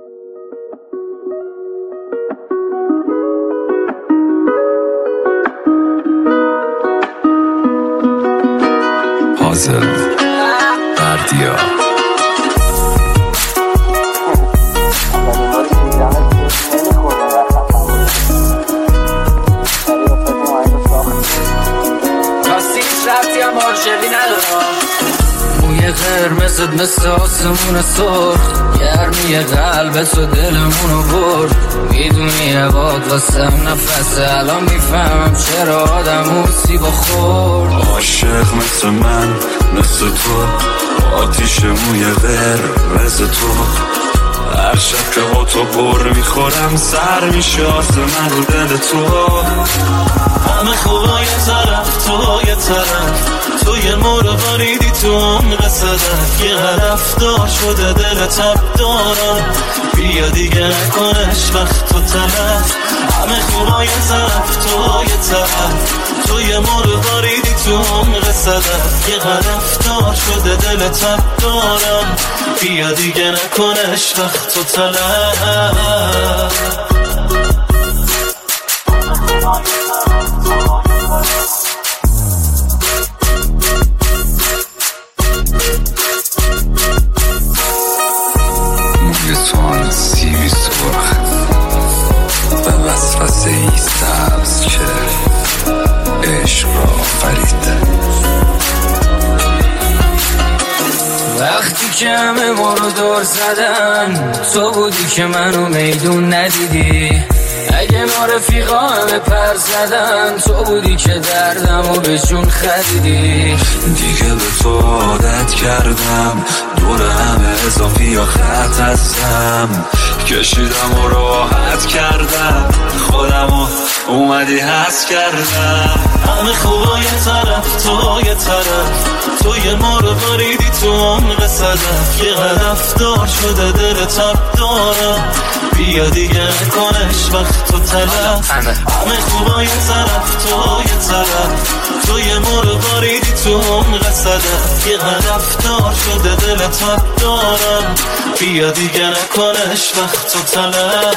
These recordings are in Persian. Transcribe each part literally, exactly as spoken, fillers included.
حاضر بردیا راستیش رفتی هم عاشقی ندارم موی قرمزت مثل آسمون سرخ گرمی قلبت و دلمونو برد میدونی عباد واسم نفسه الان میفهمم چرا آدم اون سیبا خورد عاشق مثل من مثل تو آتیش موی قرمز تو هر شب که با تو بر میخورم سر میشه آسمون رو دل تو همه خوبا یه طرف تو یه طرف تو یه مورو باریدی تو عمق صدف یه هدف دار شده دل تب دارم بیا دیگه نکنش وقت تو تلف همه خوبا یه طرف تو یه طرف تو یه مورو باریدی تو عمق صدف یه هدف دار شده دل تب دارم بیا دیگه نکنش وقت تو تلف موی تو آن سیبی سرخ و وسوسه ای سبز که عشق را آفرید وقتی که همه ما رو دور زدن تو بودی که منو میدون ندیدی اگه ما رفیقا همه پر زدن تو بودی که دردمو به جون خریدی دیگه به تو عادت کردم دور همه اضافی یا خط هستم کشیدم و راحت کردم خودمو اومدی حس کردم همه خوبا یه طرف تو یه طرف تو یه ما رو باریدی تو عمق صدف یه هدف دار شده دل تب دارم بیا دیگه نکنش وقت تو تلف همه خوبا یه طرف تو یه طرف تو یه ما رو باریدی تو عمق صدف یه هدف دار شده دل تب دارم بیا دیگه نکنش وقت تو تلف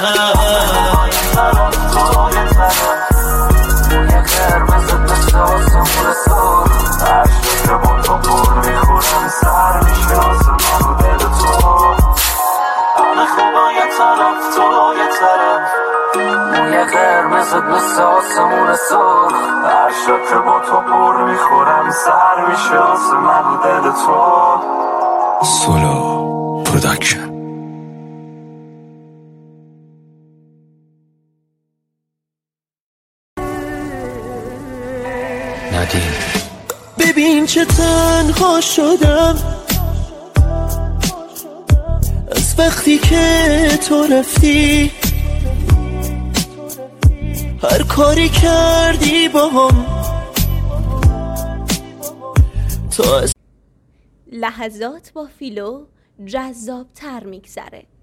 مثل آسمون سرخ هر شب که با تو بر میخورم سر میشه آسمون رو دل تو سولو پروداکشن ندیم ببین چه تنها شدم از وقتی که تو رفتی هر کاری کردی با هم لحظات با فیلو جذاب تر میگذره.